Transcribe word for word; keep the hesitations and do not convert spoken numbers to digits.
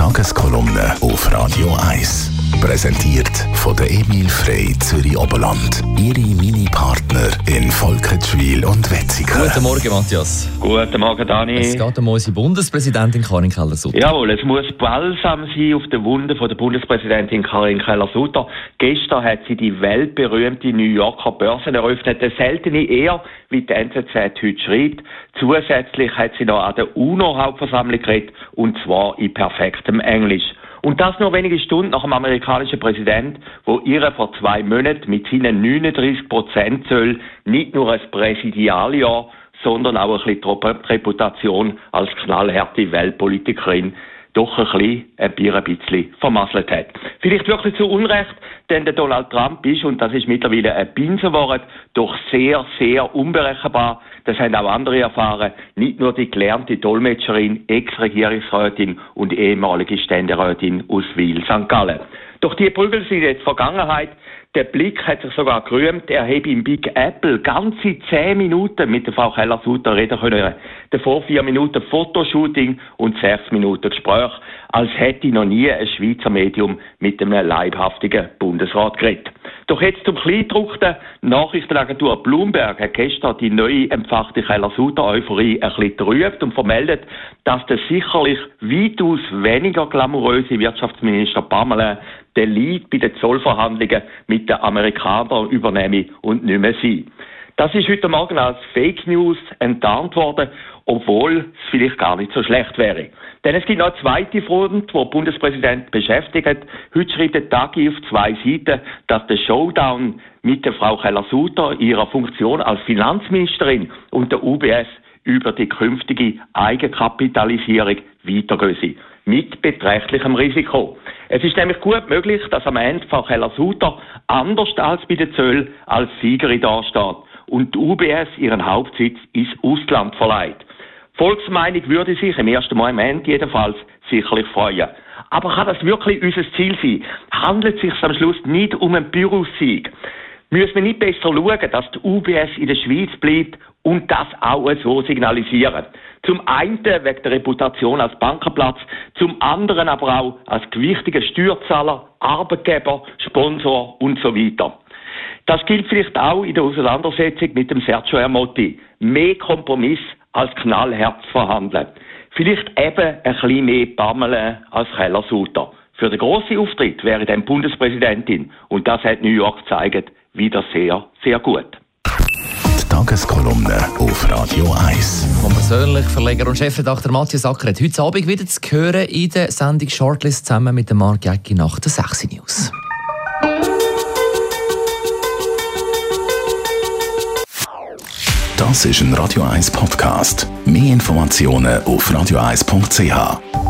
Tageskolumne auf Radio eins. Präsentiert von der Emil Frey Zürich Oberland. Ihre Mini-Partner in Volketschwil und Wetzikon. Guten Morgen, Matthias. Guten Morgen, Dani. Es geht um unsere Bundespräsidentin Karin Keller-Sutter. Jawohl, es muss balsam sein auf der Wunde von der Bundespräsidentin Karin Keller-Sutter. Gestern hat sie die weltberühmte New Yorker Börse eröffnet. Eine seltene Ehe, wie die N Z Z heute schreibt. Zusätzlich hat sie noch an der UNO-Hauptversammlung geredet, und zwar in perfektem Englisch. Und das nur wenige Stunden nach dem amerikanischen Präsident, wo ihr vor zwei Monaten mit seinen neununddreißig Prozent Zöll nicht nur ein Präsidialjahr, sondern auch ein bisschen die Reputation als knallharte Weltpolitikerin doch ein bisschen, ein Bier ein bisschen vermasselt hat. Vielleicht wirklich zu Unrecht, denn der Donald Trump ist, und das ist mittlerweile ein Binsenwort, doch sehr, sehr unberechenbar. Das haben auch andere erfahren. Nicht nur die gelernte Dolmetscherin, Ex-Regierungsrätin und ehemalige Ständerätin aus Wil, Sankt Gallen. Doch die Prügel sind jetzt Vergangenheit. Der Blick hat sich sogar gerühmt, er habe im Big Apple ganze zehn Minuten mit der Frau Keller-Sutter reden können. Davor vier Minuten Fotoshooting und sechs Minuten Gespräch, als hätte noch nie ein Schweizer Medium mit einem leibhaftigen Bundesrat geredet. Doch jetzt zum Kleingedruckten. Nachrichtenagentur Bloomberg hat gestern die neu empfachte Keller-Sutter-Euphorie ein bisschen trübt und vermeldet, dass der sicherlich weitaus weniger glamouröse Wirtschaftsminister Pamela den Lead bei den Zollverhandlungen mit den Amerikanern übernehme und nicht mehr sie. Das ist heute Morgen als Fake News enttarnt worden, obwohl es vielleicht gar nicht so schlecht wäre. Denn es gibt noch eine zweite Front, die der Bundespräsident beschäftigt. Heute schreibt der Tagi auf zwei Seiten, dass der Showdown mit der Frau Keller-Sutter ihrer Funktion als Finanzministerin und der U B S über die künftige Eigenkapitalisierung weitergehen. Mit beträchtlichem Risiko. Es ist nämlich gut möglich, dass am Ende Frau Keller-Sutter anders als bei den Zöllen als Siegerin dasteht und die U B S ihren Hauptsitz ins Ausland verleiht. Volksmeinung würde sich im ersten Moment jedenfalls sicherlich freuen. Aber kann das wirklich unser Ziel sein? Handelt es sich am Schluss nicht um einen Pyrrhussieg? Müssen wir nicht besser schauen, dass die U B S in der Schweiz bleibt und das auch so signalisieren? Zum einen wegen der Reputation als Bankenplatz, zum anderen aber auch als gewichtiger Steuerzahler, Arbeitgeber, Sponsor und so weiter. Das gilt vielleicht auch in der Auseinandersetzung mit dem Sergio Ermotti. Mehr Kompromiss als knallhart zu verhandeln. Vielleicht eben ein bisschen mehr Pamela als Keller-Sutter. Für den grossen Auftritt wäre dann Bundespräsidentin, und das hat New York gezeigt, wieder sehr, sehr gut. Die Tageskolumne auf Radio eins. Vom persönlichen Verleger und Chefredakteur Matthias Ackeret heute Abend wieder zu hören in der Sendung Shortlist zusammen mit Marc Jäcki nach der sechs News. Das ist ein Radio eins Podcast. Mehr Informationen auf radio eins punkt c h.